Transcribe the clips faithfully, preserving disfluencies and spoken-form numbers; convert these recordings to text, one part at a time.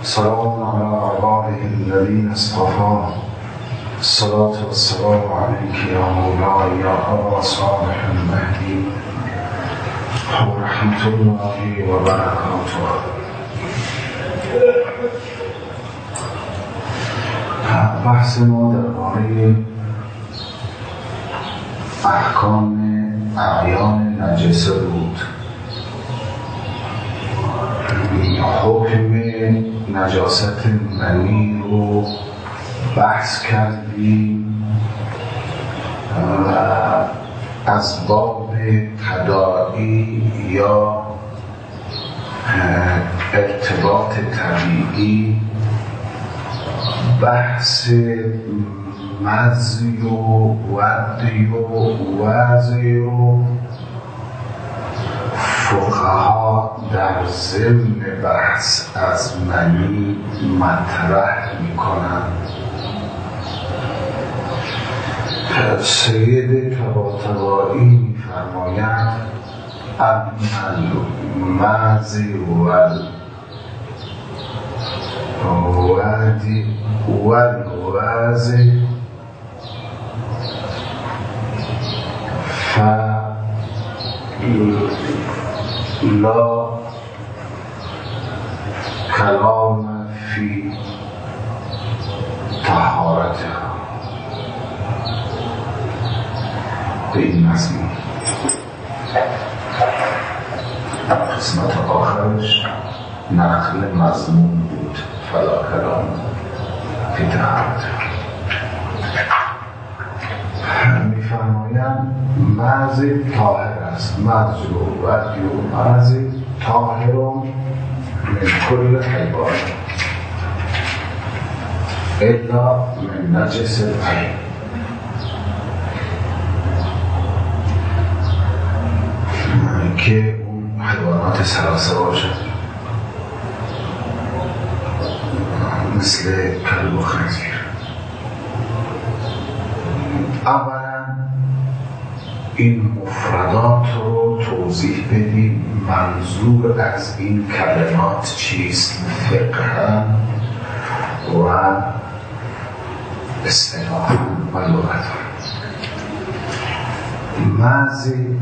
سلام على عباده الذين اصطفى الصلاة والسلام عليك يا مولاي يا أبا صالح المهدي ورحمة الله وبركاته. بحث ما درباره احکام اعیان نجسه بود. حکم نجاست منی رو بحث کردیم و از باب تداعی یا ارتباط طبیعی بحث مزی و ودی و وضعی رو فقها در ضمن بحث از منی مطرح میکنند. سید طباطبایی میفرمایند المزی والودی والوضع لا کلام فی طهارتها. به این مضمون قسمت آخرش نقل مضمون بود، فلا کلام فی طهارتها. میفرمایند مزی طاهر است، مزی و ودی و مزی طاهر من کل حیوان الا من نجس العین. که اون حیوانات سراسر باشد مثل کلب و خنزیر. اولا این مفردات رو توضیح بدیم. منظور از این کلمات چیست؟ فقها و اصطلاحا و لغتا. مزی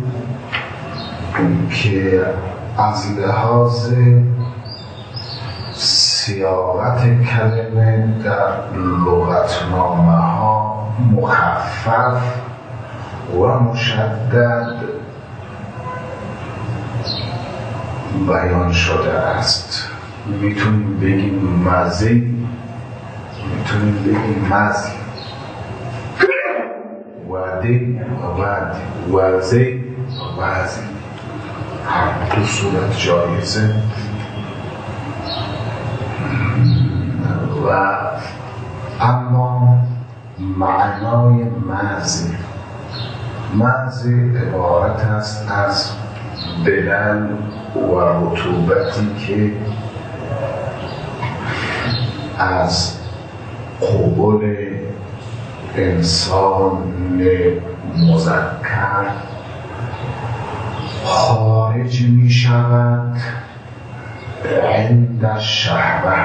که از لحاظ صیاغت کلمه در لغتنامه ها مخفف و مشدد بیان شده است. میتونیم بگیم مزی، میتونیم بگیم مزی، ودی ود، وزی وزی، هر دو صورت جایزه. و اما معنای مزی، مزی عبارت است از بلل و رطوبتی که از قبول انسان مذکر خارج می شود عند شهوه.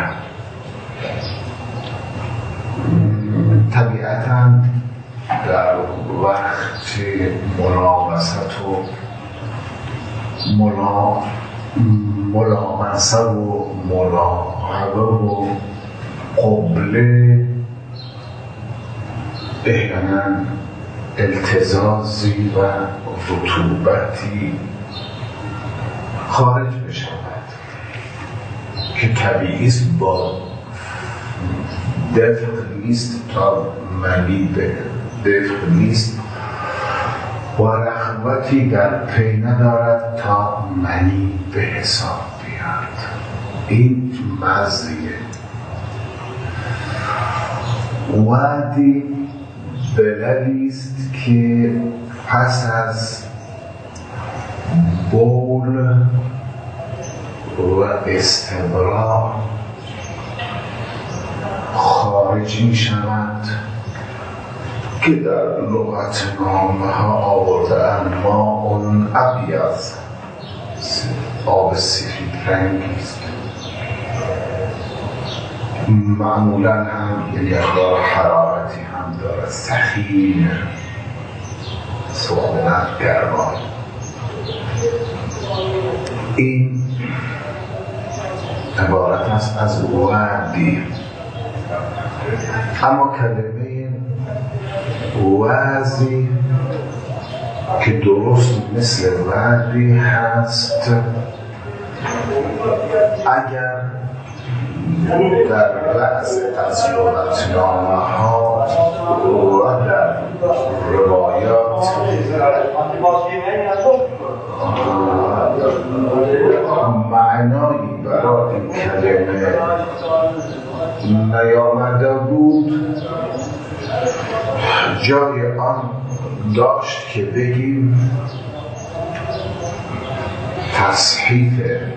طبیعتاً در وقت ملامست و ملا ملامسه و ملاحظه و قبله احیانا التزازی و رطوبتی خارج بشود که طبیعی است، با دفع نیست تا منی به دفع نیست و رغبتی در پی ندارد تا منی به حساب بیاد. این مزیه. وادی بلدی است که پس از بول و استبراء خارج می شود که در لغت نامه ها آورده اند ماء ابیض، آب سفید رنگی است. معمولا هم یه مقدار حرارتی هم داره، سخین، سخونت، گرما. این عبارت است از وادی. اما کلمه وادی که درست مثل وادی هست، اگر در بعض از لغتنامه ها و در روایات معنایی برای این کلمه نیامده بود، جای آن داشت که بگیم تصحیف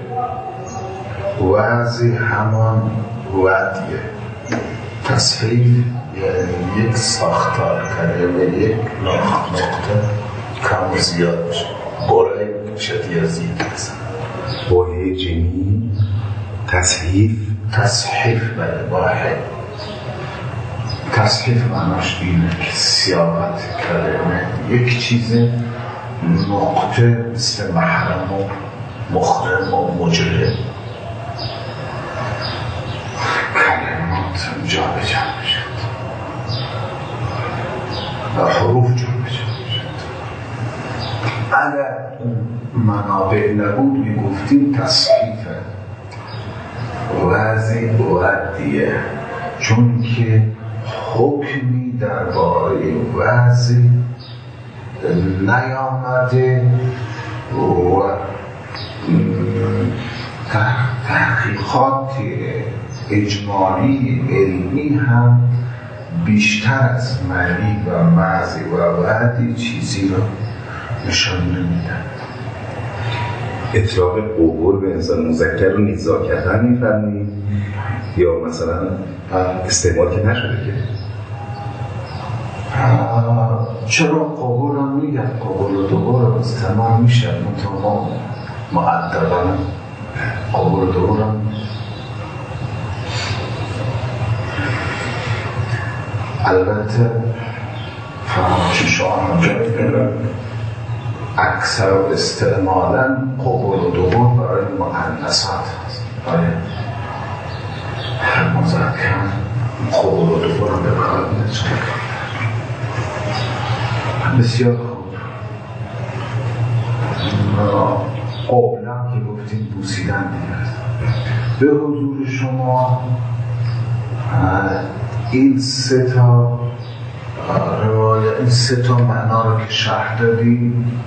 وضعی همان ودیه. تصحیف یعنی یک ساختار کلمه، یک نقطه کم و زیاد بشه، برای شدی زید بزن بوله جنی تصحیف تصحیف بله واحد. تصحیف معناش اینه که سیاقت کلمه یک چیز نقطه مثل محرم و مخرم و مجرم کلمات جا به جا بشد و حروف جا به جا بشد. اگر منابع نبود میگفتیم تصحیفه وضعی ودیه، چون که حکمی درباره وضع نیامده و تحقیقات اجمالی علمی هم بیشتر از معنی و معنی و وعدی چیزی رو نشان نمیدن. اطلاق قبول به انسان مذکر رو نیزا کردن میفرمایید یا مثلا استعمال که نشده که چرا قبول هم میگن، قبول و دوبار هم استعمال میشه، منطقه معدبانه قبول و دوبار هم البته فراموشش آن جایی داره. اکثر استعمالا قبول و دوبار برای مؤنثات هست، برای هر مذکر قبول و دوبار هم بکار میشه. بسیار خوب. قبلا که گفتیم بوسیدن دیگه. به حضور شما این سه تا روایت، این سه تا معنا رو که شرح دادیم،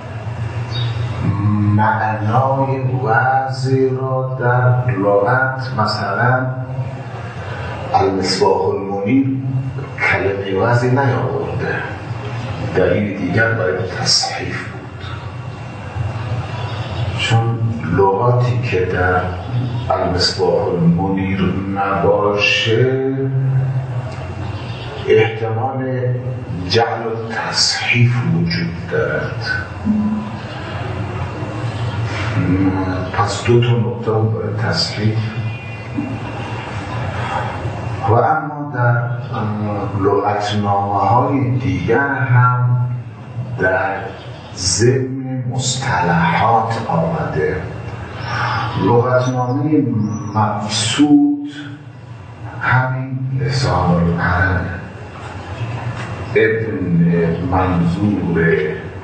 معنای وضعی را در لغت مثلا المصباح المنیر کلمه وضعی نیاورده، دلیل دیگر برای تصحیف بود، چون لغاتی که در المصباح المنیر نباشه احتمال جعل و تصحیف وجود دارد. پس دو تا نقطه برای تصحیف. و اما در لغتنامه های دیگر هم در ضمن مصطلحات آمده. لغتنامه مقصود همین لسان العرب ابن منظور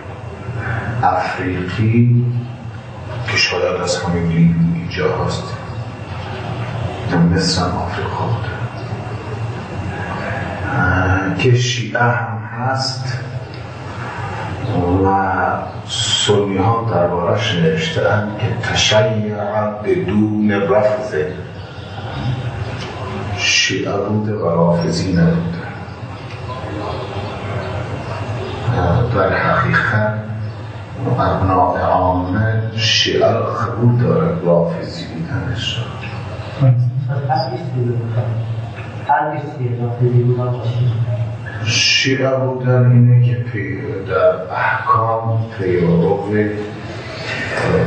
افریقی که شاید از همین لیگ اینجا هست، در مصر هم آفریقا بوده، که شیعه هم هست و سنی ها دربارش نوشته‌اند که تشیع بدون رفض، شیعه بوده و رافضی نبوده. در حقیقت ابناء عامه شیعه را قبول داره، رافضی بودنش را شیعه بودن اینه که در احکام پیرو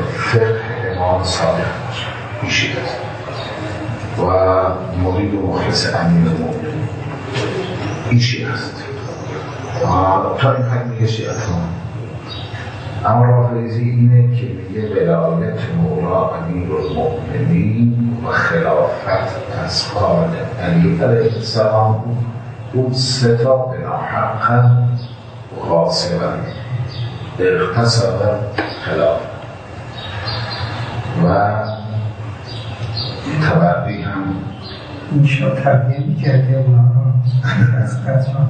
فقه امام صادق باشه، این شیعه و مرید و مخلص مثل امیر مومنین این شیعه است تا این حد میگه شیعه اما رافضی اینه که میگه ولایت مولا امیرالمؤمنین و خلافت از آل علی علیه السلام بود اون سه تا بناحق غاصبا اغتصب خلاف و تبری هم این شا تبیه میکرده اونا را از قطعا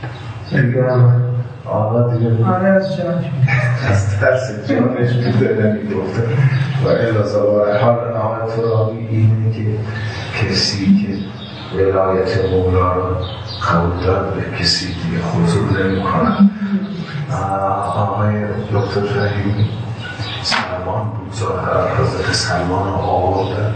آقا دیگه آره از جانش از ترس جانش بوده نمیگفته و الازا برای حال آقای فرابی اینه که کسی که ولایت مولا را قبول دارد به کسی دیگه خضوع نمی کنن. آقای دکتر فهیمی سلمان بود ظاهر حضرت سلمان رو آورده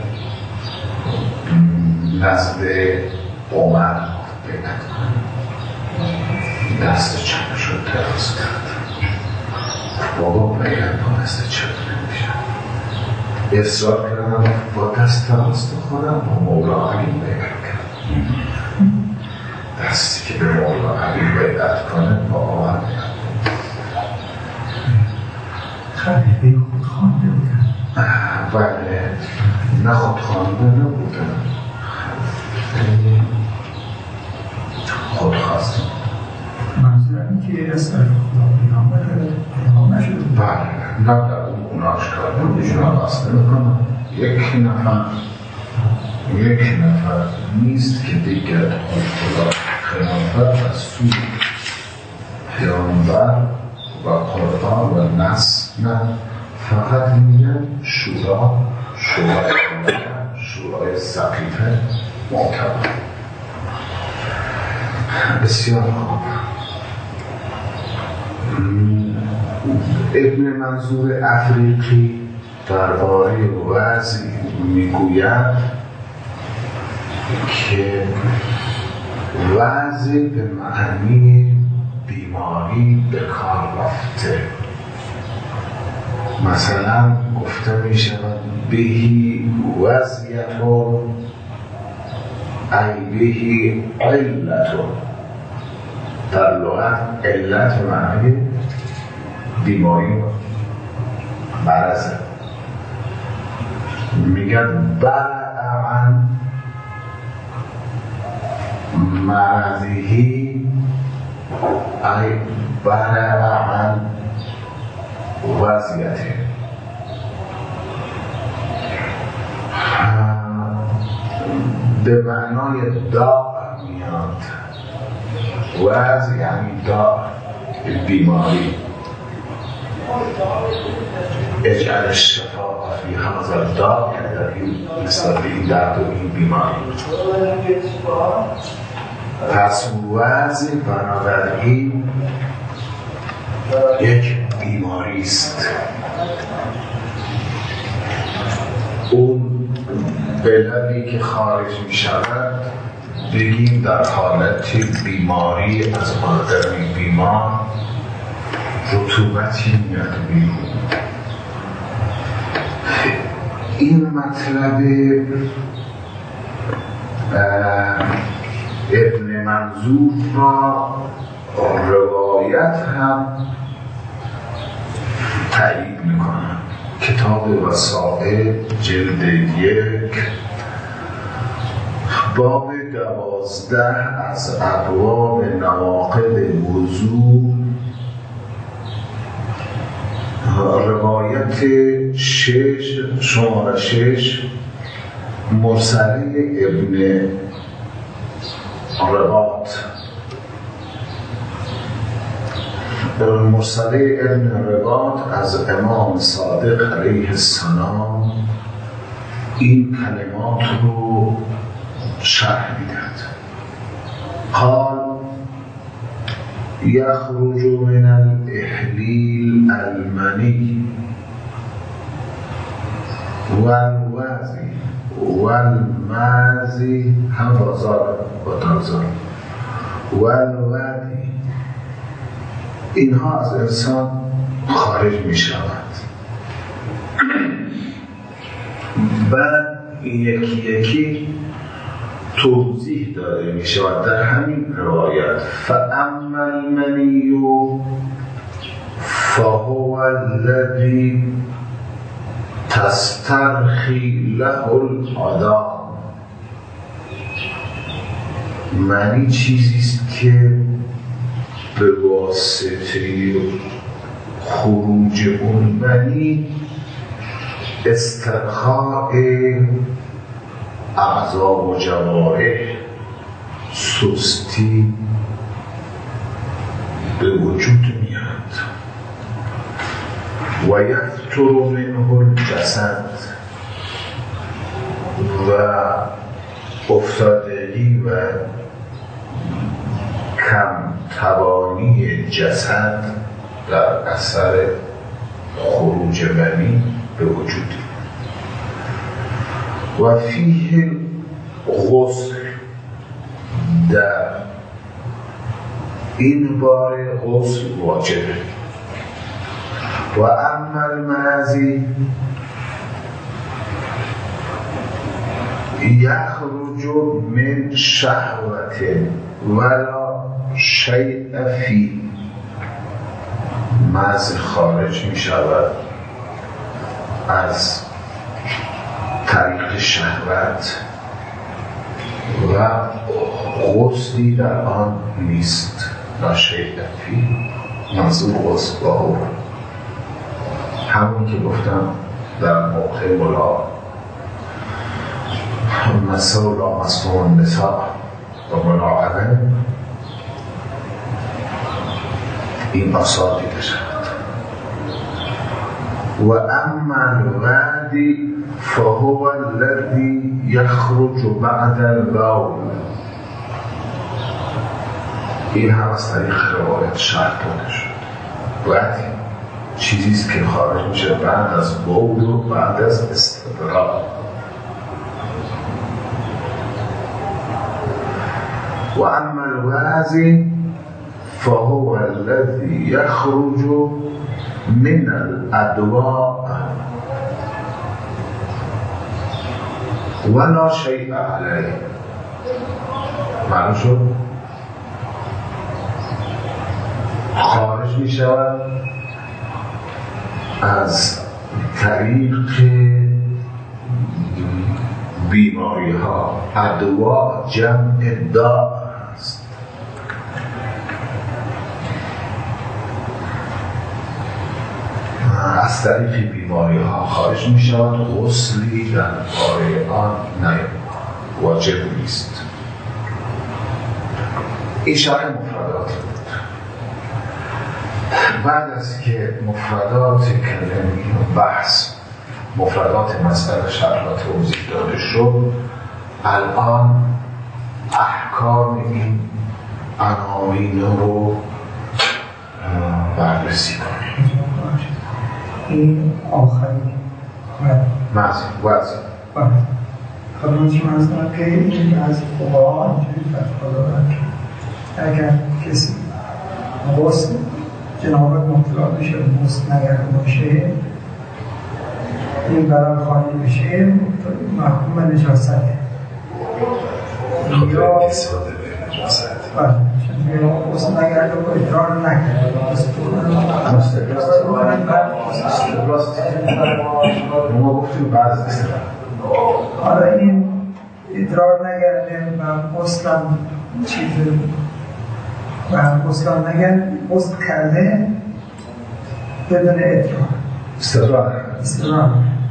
نزد عمر بیعت کنه دست چپ شد دراز کرد بابا بیعت با دست چپ نمیشه اصرار کردم با دست راست خودم با مولا علی بیعت کرد دستی که به مولا علی بیعت کنه با عمر بیعت خلیفه خود خوانده بودن بله نه خود خوانده نبودن خود خواستم منظورم که اصلا خدا پیام پیام نشده بود بله نه در اون اون آشکار نمیشون راست نمیکنم یک نفر یک نفر نیست که دیگر خدا خلافت از سوی پیامبر و قرآن و نص نه فقط میگن شورا شورای شورای سقیفه معتبر بسیار خوب ابن منظور افریقی درباره وضعی میگوید که وضع به معنی بیماری به کار رفته مثلا گفته می شود بهی وضعیتون ای بهی علتون در لغت علت معنی بیماری مرضه میگن برعن مرضی ای برعن وضعیتی به معنای داغ میاد وضع یعنی داغ بیماری اجعل الشفاء فی هذا الداء که در این مثل این درد و این بیماری پس وضع بنابراین یک بیماری است اون بلدی که خارج می شود بگیم در حالت بیماری از آدمی بیمار رطوبتی میاد بیرون این مطلب ابن منظور را روایت هم تایید میکنن کتاب وسائل جلد یک باب دوازده از ابواب نواقض وضو روایت شش شماره شش مرسله ابن رباط مرسله ابن رباط از امام صادق علیه السلام این کلمات رو شرح میدهد قال یخرج من الاحلیل المنی والوضی والمازی هم بازار با تازار والودی اینها از انسان خارج می شود بعد یکی یکی توضیح داده می شود در همین روایت فَأَمَّا الْمَنِيُّ فَهُوَ الَّذِي تَسْتَرْخِي لَهُ الْعَدَامُ. منی چیزیست که به واسطه خروج اون منی استرخاء اعضا و جوارح، سستی به وجود میاد. و یفتر منه الجسد، و افتادگی و کم توانی جسد در اثر خروج منی به وجود. و فیه غسل، در این باره غسل واجبه. و اما المعزی یخرج من شهوت ولا شیء فی، مز خارج می شود از طریق شهوت و غسلی در آن نیست. لا شیء فی، منظور غسل با همون که گفتم در موقع ملا مسئول لا مسئول نساء و ملاعبه این آثار دیده شود. و اما الوادی فهو الذي يخرج بعد البول، این هم از طریق روایت شرح داده شد. وادی چیزیست که خارج میشه بعد از بول و بعد از استبراء. و اما الوازی فهو الذي يخرج من الادواء ولا شيء عليه. معلوم شد؟ خارج می شود از طریق بیماری ها. ادوا جمع داء است. از طریق بیماری ها خارج می شود. غسلی در باره آن نه واجب نیست. این شرح مفردات بود. بعد از که مفردات کلمی و بحث مفردات مسئله شرح و توضیح داده شد، الان احکام این عناوین رو بررسی کنیم. این آخری مزید وزید خب منچی منظورم که این از فقها اینجوری فتوا دارن که اگر کسی غسل جنابت مبتلا بشه و غسل نگرده باشه، این برای خالی بشه محکوم به نجاسته. یا استفاده به نجاسته بله یا غسل نگرده و ادرار نکرده ما گفتیم بعض استفاده. حالا این ادرار نگرده و غسلم چیز و غسلم نگرده، غسل کرده بدون ادرار استدرار استدرار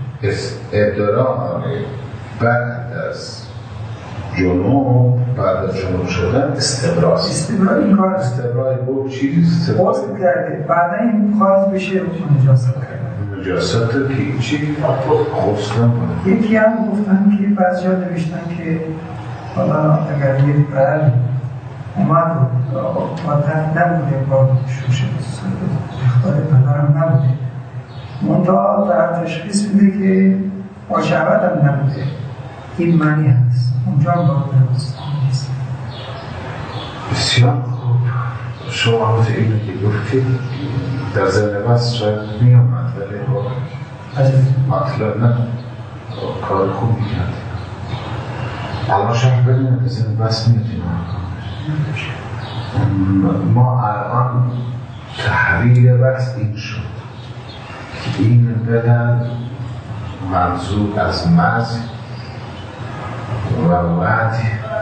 ادرار بعد از جنوب بعد از جنوب شدن استبراء استبراء این کار استبراء بود چیزی غسل کرده بعدا این خارج بشه نجاست کرده نجاست که چی غسلم کنه. یکی هم گفتن که بعضی ها نوشتن که حالا اگر یه برد اومد رو عادت نبوده با شوشه اختار پدرم نبوده منطقه در تشخیص میده که با شهوت هم نبوده، این معنی هست اونجا هم باید درست نیست. بسیار خوب. شما همون اینو که گفتید در ذهن بس شاید میامد ولی مطلب نه کار خوب میکرد. الان شما بدونید بزنید بس میدونیم ما الان تحریر بس این شد این بدن منظور از مزی و وعد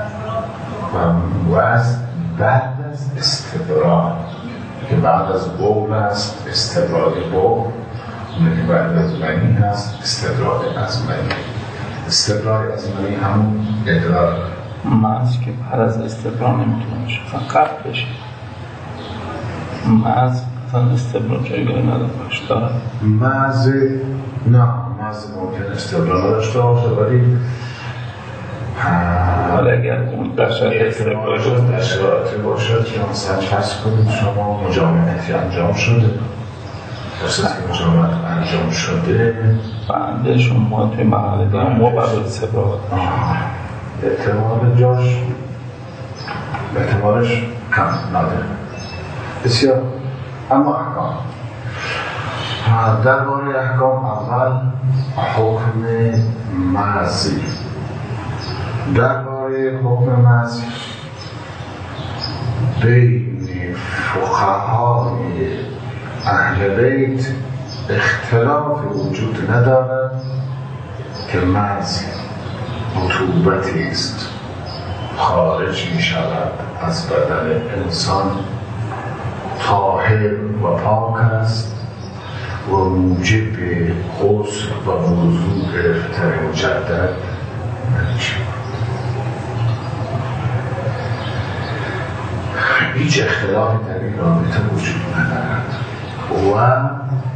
و وزن بعد از استبراء که بعد از بول است استبراء بول اونه که بعد از منی هست استبراء از منی استبراء از منی همون ادرار مز که بعد از استبراء نمیتونه بشه فقط قبل بشه مز اصلا استبراء جایگاه نداشت داره مز نه مز ممکن استبراء نداشته باشه ولی حالا اگر اون در شرایط استبراء شد در شرایطی باشد که مثلا فرض کنید شما مجامعتی انجام شده درست که مجامعت انجام شده بنده شما توی محله دارم ما بعد استبراء احتمال جاش احتمالش کم نداره بسیار اما احکام در باره احکام اول حکم معزی در باره حکم معزی بین فقهای اهل بیت اختلاف وجود ندارد که معزی رطوبتی است خارج می شود از بدن انسان طاهر و پاک است و موجب غسل و وضو گرفتن مجدد نمیشه هیچ اختلافی در این رابطه وجود ندارد و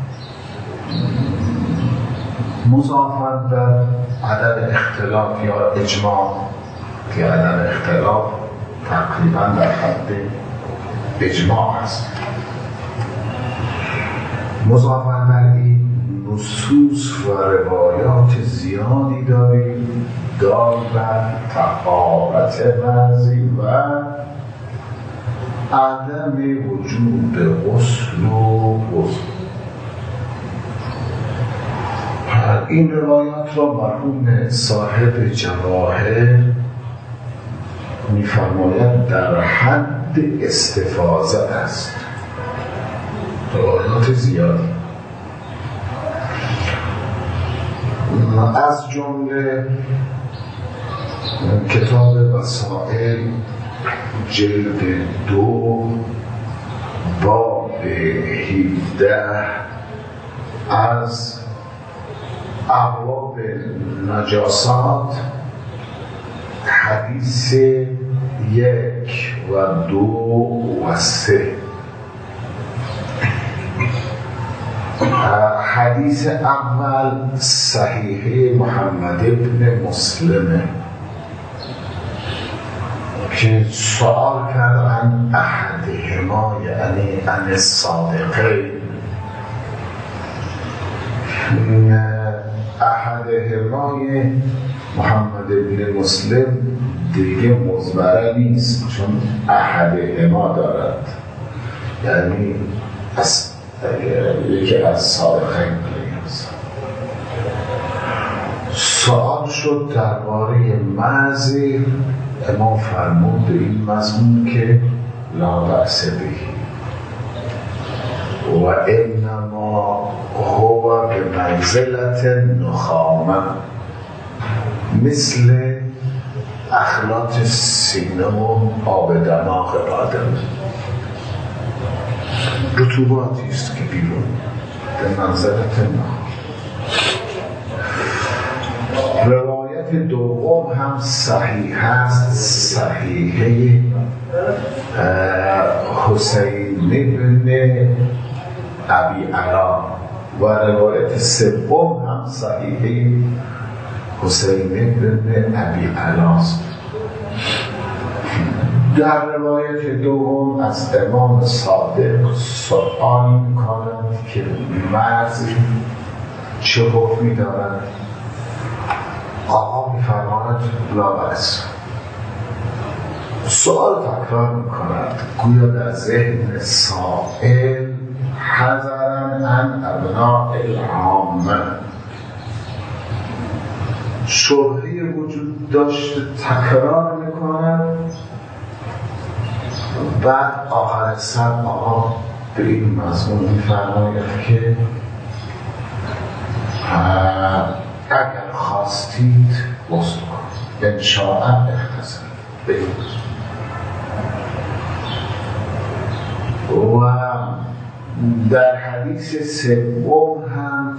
مضافاً بر عدم اختلاف یا اجماع که عدم اختلاف تقریباً در حد اجماع است مضافاً بر این نصوص و روایات زیادی داریم دار بر طهارت معزی و عدم وجود غسل و غسل این روایات را مرحوم صاحب جواهر می‌فرماید در حد استفاضه است روایات زیادی از جمله کتاب وسائل جلد دو باب هفده از ابواب نجاسات حدیث یک و دو و سه حدیث اول صحیح محمد ابن مسلمه که سؤال کرد عن احدهما یعنی عن الصادقین احدهمای محمد ابن مسلم دیگه مزمره نیست چون احدهما دارد یعنی از یکی از صادقین است سؤال شد درباره معزی امام فرمود به این مضمون که لا بأس به و انما هو به منزلت نخامه مثل اخلاط سینه و آب دماغ آدم رطوباتی است که بیرون به منزلت نخامه روایت دوم هم صحیح است صحیحه حسین ابن ابی علا و روایت سوم هم صحیحه حسین ابن ابی علا است در روایت دوم از امام صادق سؤال می‌کنند که مرز چه حکمی دارد آقا می‌فرماید لا بأس سؤال تکرار می‌کند گویا در ذهن سائل حذراً عن ابناء العامه شبهه‌ای وجود داشته تکرار میکنن. بعد آخر سر آقا به این مضمون میفرماید که اگر خواستید وصل کن انشاء اختصر به این و در حدیث سوم هم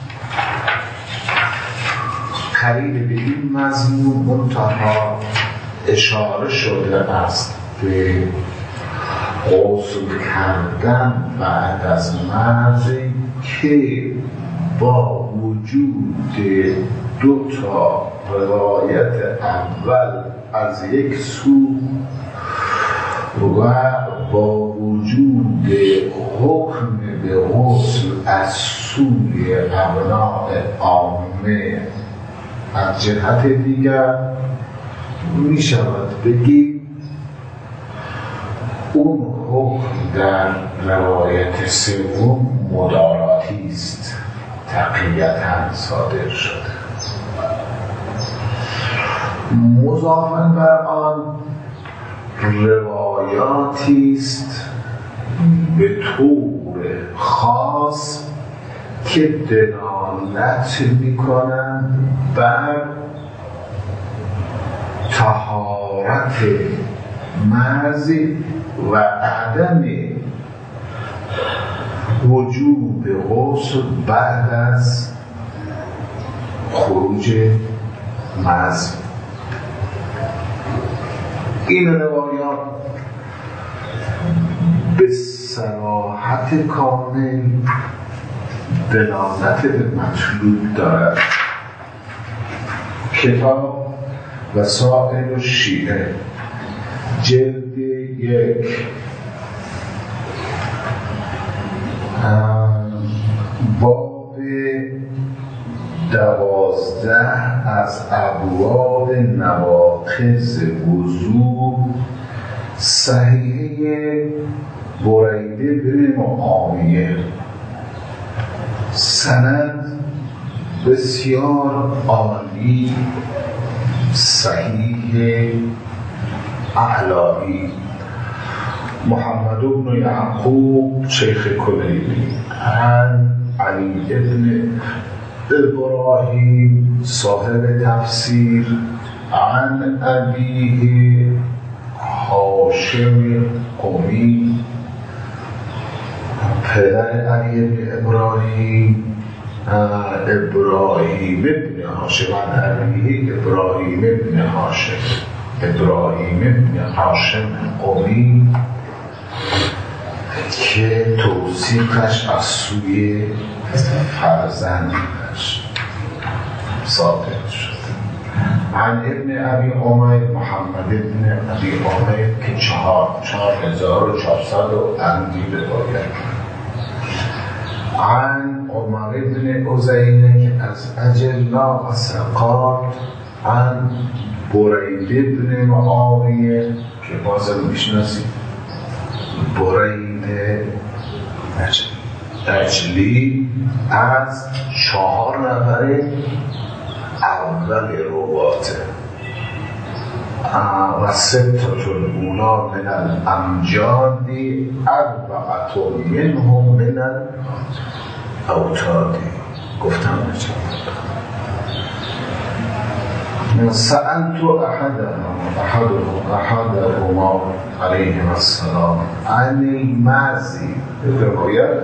قریب به این مضمون منتها اشاره شده است به غسل کردن بعد از مرضی که با وجود دو تا روایت اول از یک سو و با وجود حکم به غسل از سوی ابناء عامه از جهت دیگر می شود بگیم اون حکم در روایت سوم مداراتی است، تقییتاً صادر شده. مضافاً بر آن روایاتی است به طور خاص که دلالت می‌کنند بر طهارت مرضی و عدم وجوب غسل بعد از خروج مرض. این روایات به صراحت کامل دلالت به مطلوب دارد. کتاب وسائل الشیعه جلد یک باب دوازده از ابواب نواقض وضو صحیحه بریده بن معاویه، سند بسیار عالی صحیح اعلایی. محمد بن یعقوب شیخ کلیلی عن علی ابن ابراهیم صاحب تفسیر عن ابیه هاشم قمی پدر علی ابن ابراهیم ابراهیم ابن هاشم عن ابیه ابراهیم ابن هاشم ابراهیم ابن هاشم قمی که توصیفش از سوی فرزندش صادر شد. عن ابن ابی عمیر محمد ابن ابی عمیر که چهار چهار هزار و چهارصد و اندی روایت. عن عمر ابن عزینه که از اجلا و ثقات. عن برید ابن معاویه که بازم میشناسید، برید اجلی از چهار نفر اول رواته و ستتون اونا من الامجادی اربعتون منهم من الاوتادی. گفتم نجام سألت أحدهم أحدهم أحدهما عليه السلام عن المعزي. روایت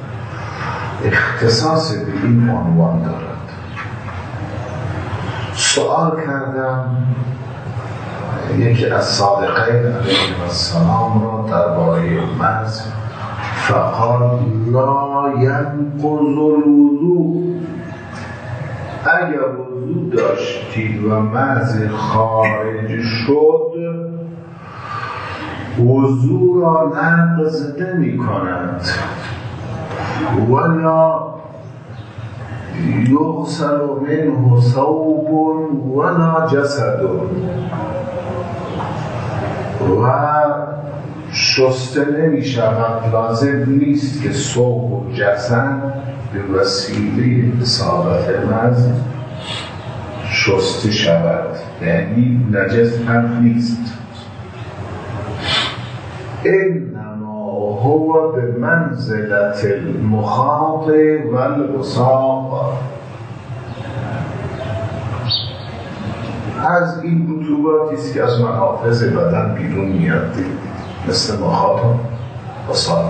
اختصاص به این عنوان دارد. سوال کردم یکی از صادقین علیه السلام را درباره معز، فقال لا ينقض الوضوء. اگر وضو داشتید و مزی خارج شد وضو را نقض نمی کند ولا یغسل منه ثوب ولا جسد و شسته نمی شود، لازم نیست که ثوب و جسد به وسیله اصابت مز شسته شود، یعنی نجس هم نیست. انما هو به منزلت المخاط و الوساق. از این رطوباتی است که از محافظ بدن بیرون میاد، مثل مخاط و وساق.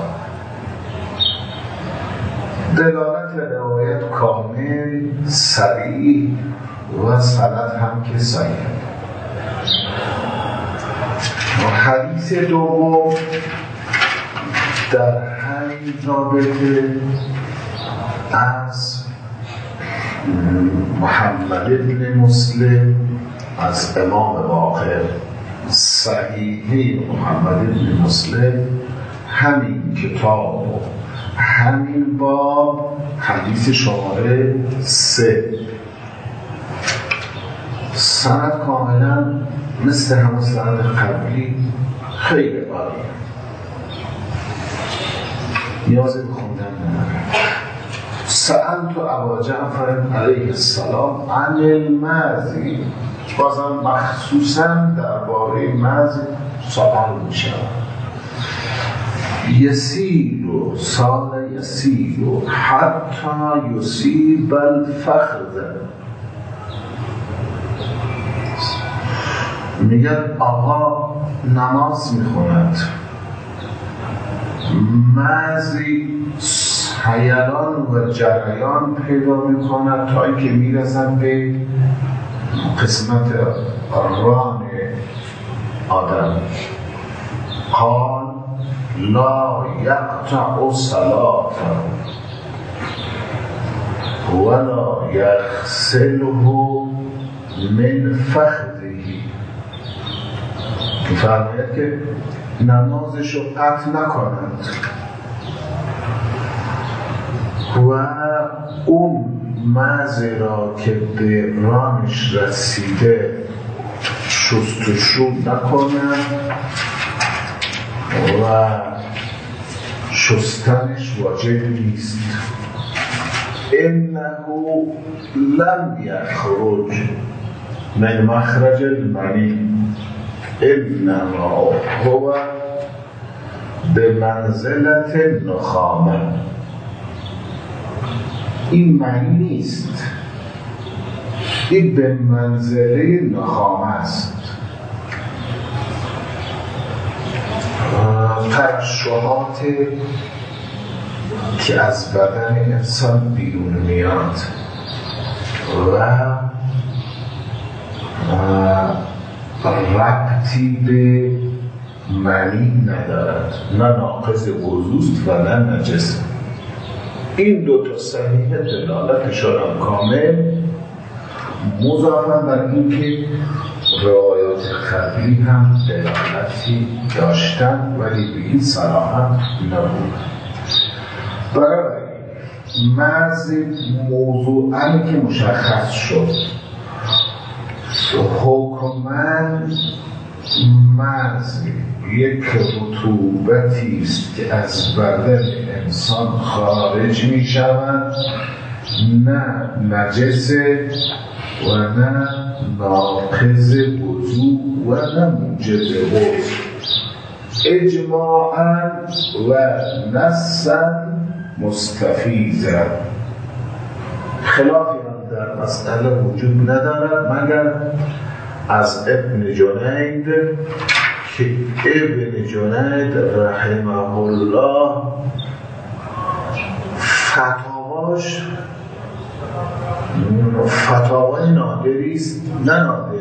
دلالت روایت کامل، صریح و سند هم که صحیح. حدیث دوم در همین رابطه از محمد بن مسلم، از امام واقع صحیحه محمد بن مسلم، همین کتاب و همین باب، حدیث شماره سه. سند کاملا مثل همون سند قبلی خیلی عالیه، نیازی به خوندن نداره. سألت ابا جعفر علیه السلام عن المزی، بازم مخصوصا درباره مزی سوال میشه. یسیر و سال یسیر و حتی یصیب الفخذ. میگن آقا نماز میخوند، مزی حیلان و جریان پیدا میکند تا اینکه میرسن به قسمت ران آدم. قال لا یقطع صلاة ولا یغسله من فخذه. فرماید که نمازش رو قطع نکنند و اون مزی را که به رانش رسیده شستشو نکنند و شستنش واجب نیست. انه لم یخرج من مخرج المنی انما هو به منزلت نخامه. این معنی نیست، این به منزله نخامه است. ترشحات که از بدن انسان بیرون میاد و ربطی به معنی ندارد، نه ناقض وضوست و نه نجس. این دو تا صحیح دلالتشان هم کامل، مضافاً بر این که روایات قبلی هم دلالتی داشتن ولی به این صراحت نبود. برای مرز موضوعی که مشخص شد، حکماً مرز یک رطوبتی است که از بدن انسان خارج می شود، نه نجسه و نه ناقض وضو و نه موجب غسل. اجماعاً و نصاً مستفیضاً. خلافی هم در مسئله وجود ندارد مگر از ابن جنید که ابن جنید رحمه الله فتاواش فتاوای نادری است، نه نادر،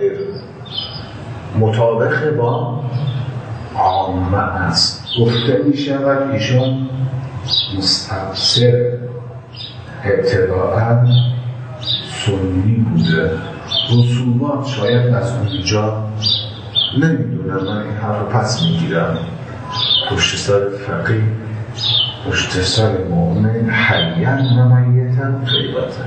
مطابق با عامه است. گفته می شود ایشون مستبصر ابتداءً سنی بوده. رسومات شاید از اونجا نمیدونم، من این حرف رو پس میگیرم. پشت سر فقیه، پشت سر مؤمن، حیاً و میتاً غیبتاً.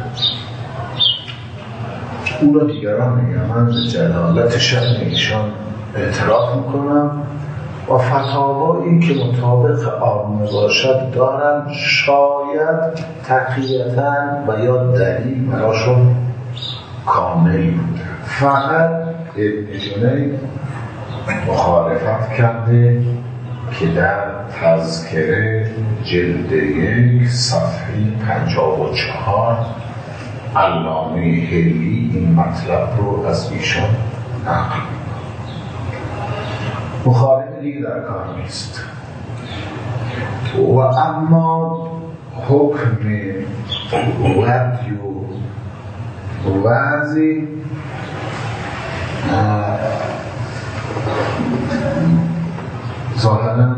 او را دیگران میگم، من به جلالت شأن ایشان اعتراف میکنم و فتاوایی که مطابق عامه باشد دارن، شاید تقییتاً و یا دلیل براشون کاملی بوده. فقط ابن جنید مخالفت کرده که در تذکره جلد یک صفحه پنجاه و چهار علامه هلی این مطلب رو از ایشان نقل مخالف دیگه در کار نیست. و اما حکم ودی و وعظی ظاهرا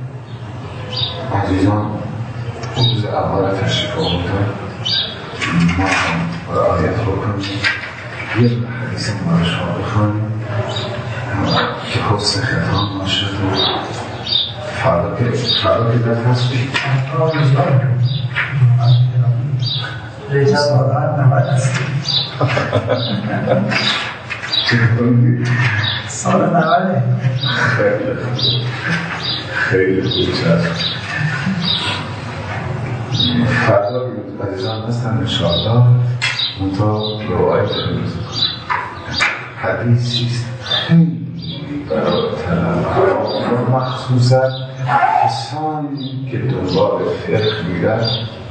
عزیزان روز اول تشریف آوردن ما هم رعایت بکنیم. یه حدیث مبارش ها بخوانیم که حسن ختام باشه و فردا که فردا که در هست بید ریجا سالات نمید است سال نمده خیلی خوب شد. فردا که عزیزان هستن انشاءالله منطقه روایت روز حدیثیست خیلی برای مخصوصا کسانی که دنبال فقه میرن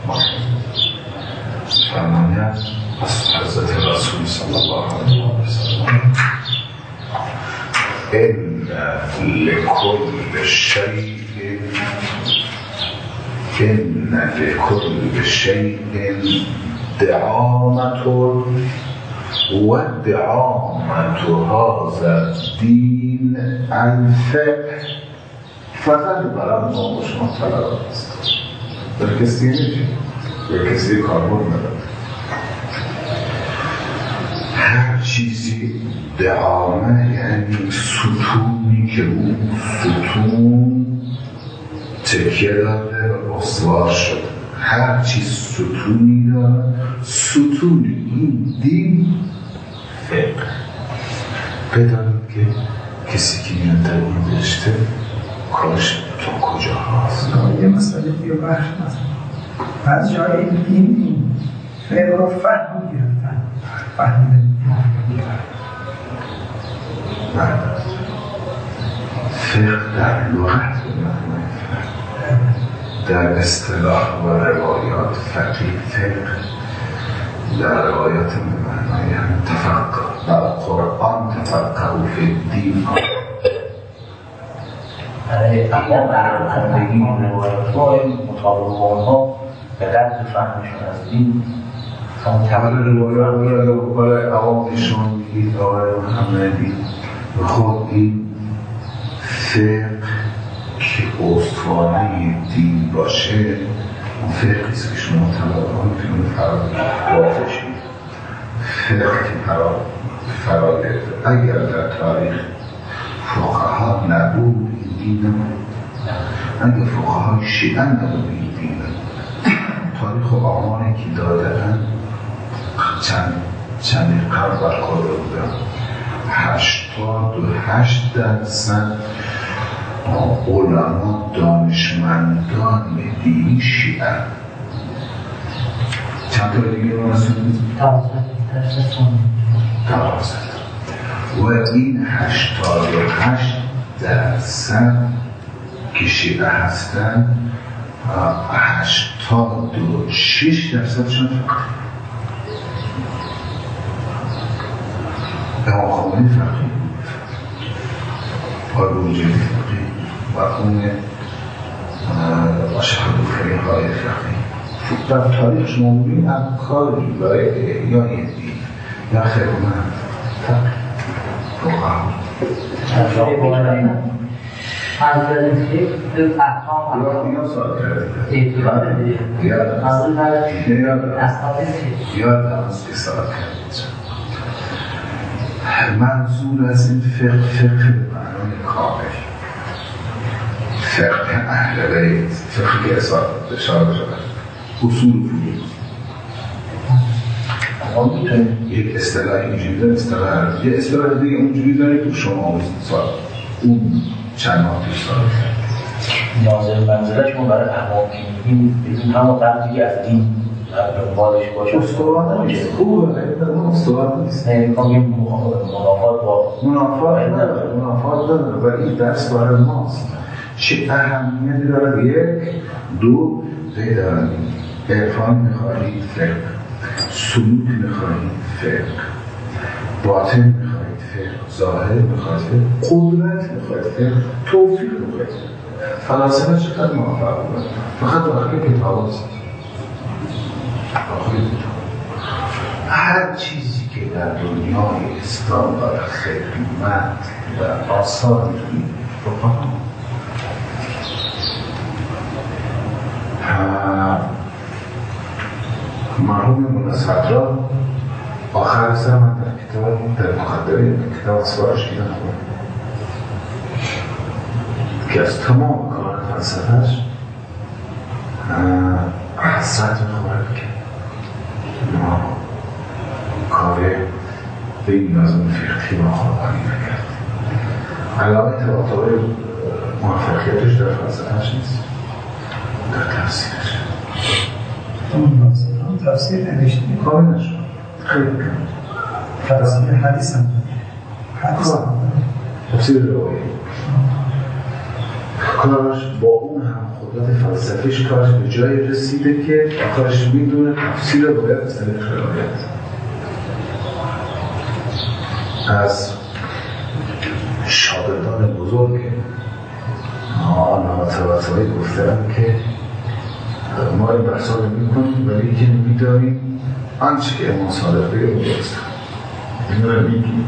فرمانیت از حضرت رسول صلی الله علیه و سلم ان لکل شیء ان لکل شیء دعامة و دعامة هذا الدین الفقه. فقط برای ما و شما طلب است. در کسی نمیشه در کسی کاربون نداره. هر چیزی دعامه یعنی ستونی که اون ستون تکیه داده و استوار شده. هر چیز ستونی داره. ستون این دین فقه. بدانید که کسی که میاد در این رشته کارش تا کجا هست. یه مسئله دیگه بخش مثلا از جای این این فقه رو فهم گرفتن فهمیدن فقه در لغت در اصطلاح و روایات فقیه فقه در روایات معنای تفقه در قرآن تفقه فی الدین. اما برای خواندگی این روایات ها مطابق با آنها به قدر فهمشون از دین برای روایات برای عوامشون میگید آقای محمدی خب این فقه که استوانه دین باشه اون فقهیست که شما طلبه میتونید فرا وافشید. فقه که فرا گرفته اگر در تاریخ فقها نبود این دین نبود. اگر فقهای شیعه نبود این دین نبود. تاریخ و آمانی که دادن چند چند قرن برخورده بودن. هشتاد و هشت درصد علما دانشمندان دینی شیعه. چند تا دیگه رو رسوندید؟ دوازده. و این هشتاد و هشت درصد که شیعه هستن هشتاد و شش درصدشون فقیه. امام خمینی فقیه بود. آلوجی فقیه و اون اشهد فریقای فقیه. در تاریخ شما ببینید افکاری برای احیای دین یا خدمت فقها منظر فکر احکام یا سوال کرده اعتبار دیگه منظور فرد اصحاب یاد هست که سوال کرده. منظور از این فقه فقه به معنای کامل فقه اهل بیت فقه که اشاره شده اصول فقهی یک اصطلاح اینجوری داره اصطلاح یه اصطلاح دیگه اونجوری داره که شما سال اون چند ماه پیش سال ناظر منزله شما برای عوام که میگیم بگیم همون قبل دیگه از دین دنبالش باشه استوانه نیست خوبه اون استوانه نیست نمیخوام یه منافات با منافات نداره منافات نداره ولی این درس برای ماست چه اهمیتی داره یک دو بدانید عرفان میخواهید فقه سلوک میخواهید فقه باطن میخواهید فقه ظاهر میخواهید فقه قدرت میخواهید فقه توفیق میخواهید فلاسفه چقدر موفق بود فقط داخل کتاب هست هر چیزی که در دنیای اسلام داره خدمت و آثار میتونید بکنم مرحوم مولا صدرا آخر سر من در کتاب در مقدمه کتاب اسوارش دیدم که از تمام کار فلسفه‌اش حسرت می‌خورد که ما کار به این نظام فقهی و قرآنی نکرد علاوه تواتر موفقیتش در فلسفه‌اش نیست در تفسیرش اون تفسیر نوشتیم کاری نشد خیلی کم تفسیر حدیث هم حدیث هم تفسیر روایی کارش با اون هم قدرت فلسفیش کارش به جای رسیده که آخرش میدونه تفسیر روایت از طریق روایت از شاگردان بزرگ آنها تواتری گفتن که ما این بحثا رو میکنیم ولی که میداریم آنچه که امام صادق بگه درسته این رو میگیم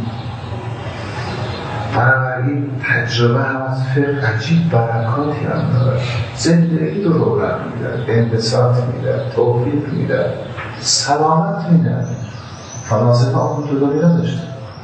بنابراین تجربه هم از فقه عجیب برکاتی هم داره زندگی رو رونق میده انبساط میده توفیق میده سلامت میده فلاسفه آن جدایی نداشته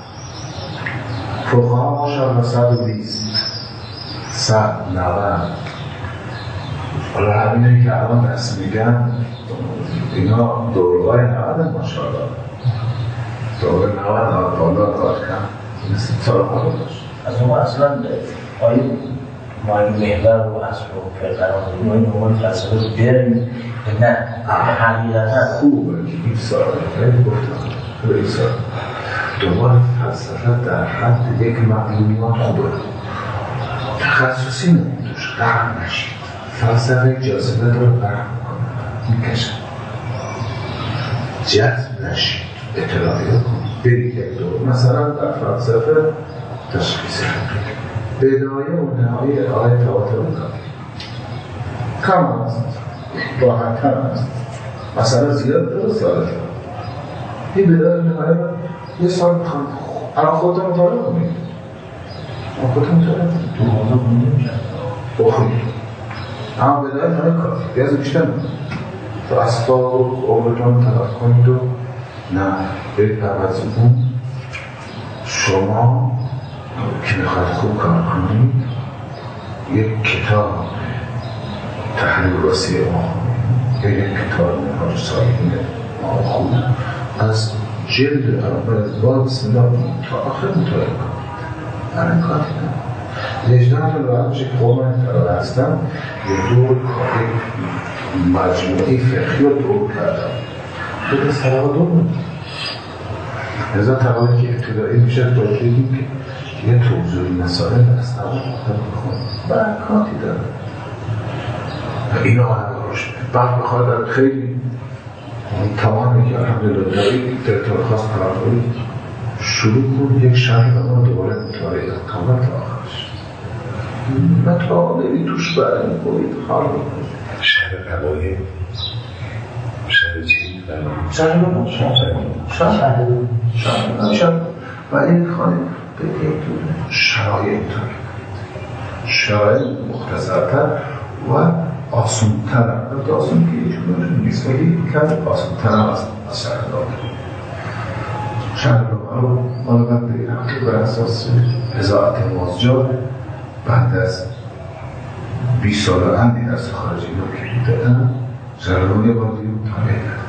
فقها ماشاءالله صد و بیست صد نود حالا همینه که الان دست میگن اینا دورهای نود ماشاءالله دوره نود نود بالا کار کن مثل سال حالا داشت از اون اصلا آیه معنی محور و اصل و فرقران و این نوعی فلسفه رو بریم نه حقیقتا خوبه که این سال خیلی گفتم خیلی سال دوباره فلسفه در حد یک معلومات خوبه تخصصی نمیدوش غرق نشید فلسفه جاذبه داره غرق میکنه میکشه جذب نشید اطلاعیه کن برید یک دور مثلا در فلسفه تشخیص حقیقی بدایه و نهایی آیه تواتر میکنه کم هست راحت تر هست مثلا زیاد درست یادتون این بدایه نهایی یه سال میخوام الان خودتون مطالعه کنید خودتون مطالعه کنید تو موضوع کنید میشن بخونید اما بدایه نهایی کار بیازه بیشتر تو اسباب و عمرتون تلف کنید و نه برید عوض اون شما که میخواید خوب کار کنید یک کتاب تحلیل راسی ما یا یک کتاب منهاج سالکین ما خوب از جلد اول از باب بسم الله تا آخر مطالعه کنید حرکاتی نه لجنات الوحد که قوم فرار هستم یه دور کاری مجموعی فقهی رو دور کردم خیلی سراغ دور بود ازا تقالی که ابتدایی میشه باید بگیم که یه توضیحی مسائل هست اما مختلف بخونیم برکاتی داره و این آقای باشه بعد بخواد در خیلی تمامی که الحمدلله داری ترتیب خاص قرار دارید شروع کن یک شرح و ما دوباره مطالعه کامل تا آخرش مطالعه توش برای میکنید حال میکنید شهر قبایه شهر چی؟ شهر رو شهر شهر شهر شهر و این خانه به یک دونه شرایط شرایط مختصرتر و آسونتر البته آسون که یه جمعه نیست ولی کم آسونتر است از شهر داده شهر رو مالبت به این حقیق بر اساس هزاعت مازجار بعد از بیست سال اندی درس خارجی رو که دیدن جلالون بادی رو مطالعه کردن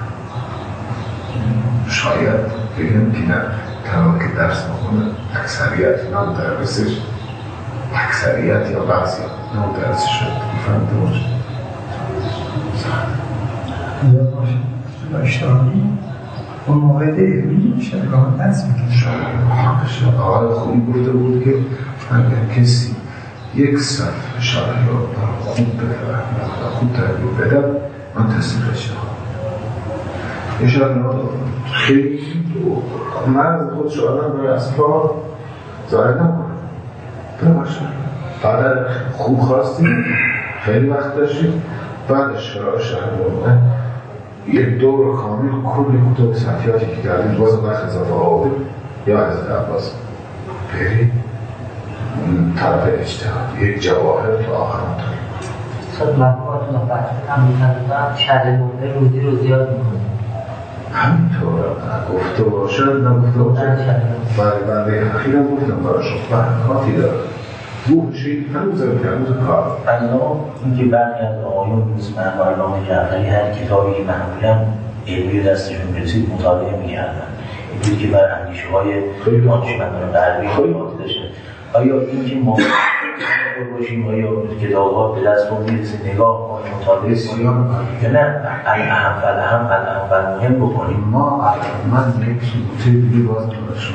شاید بگم که در طبعا که درس بخونه اکثریت نه درسش اکثریت یا بعضی نه درسش شد میفهمده باشه یا باشه و اجتماعی اون موقع علمی شبگاه دست میکنه. آقای خوبی گفته بود که اگر کسی یک صفحه شرح را خوب بفهمد و خوب تربیت بدم من تصدیقش نکنم. یه شرح خیلی مرز خودش آدم برای اصفا ظاهر نکنه بباشد. بعد خوب خواستیم خیلی وقت داشتیم بعد شرح شرح را یه دور کامل کلی کتب صفحاتی که کردیم باز وقت اضافه آورد یا از عباس برید طرف اجتهاد یک جواهر تا آخر مطالعه صد مطبوعاتون رو بحث میکنم شرح مونده روزی رو زیاد میکنیم همینطور گفته باشد نگفته باشد برای بنده اخیرم گفتم برای شما برکاتی داره روحشی هنوز رو هنوز کار اینا اینکه برخی از آقایون مثل علامه جعفری هر کتابی که معمولا علمی دستشون میرسید مطالعه میکردن این که بر اندیشه های دانشمندان غربی خواهد داشته. آیا اینکه ما باشیم آیا کتاب‌ها به دست ما میرسه نگاه ما مطالعه کنیم یا نه اهم فلهم اهم فلمهم بکنیم؟ ما من یک نکته دیگه باز داشتم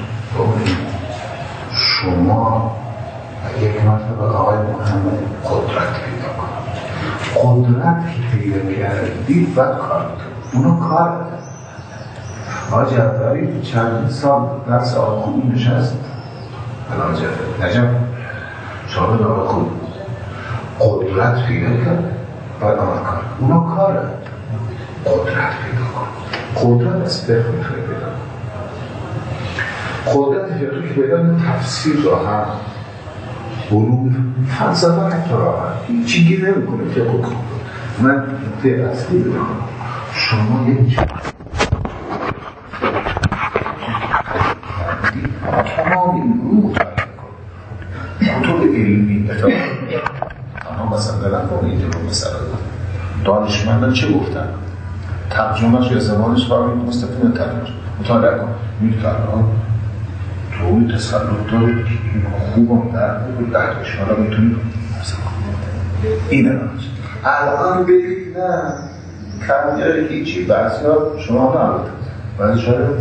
شما یک مرتبه آقای محمد قدرت پیدا کنید قدرت که پیدا کردید باید کار کنید اونو کار کنید. آقای جعفری چند سال درس آقای خوبی نشست الان جعفری نجم شامل آقای خوبی قدرت پیدا کرد باید آمد کار اونو کاره قدرت پیدا کن قدرت از فقه میتونه پیدا کن قدرت فقهی که پیدا تفسیر را هم علوم فلسفه حتی راحت هیچی گیر نمیکنه فقه کن من نکته اصلی بدم شما یک تمام این رو مطالعه کن کتب علمی اتفاق تمام مثلا دارن با این رو مثلا دانشمندان چه گفتن ترجمهش یا زبانش فرقی مستفید ترجمه مطالعه کن میتونن توی تسلط داری خوبم در بود دردش حالا میتونی این راست الان بگید نه کم یاره هیچی بعضی ها شما نبود بعضی شاید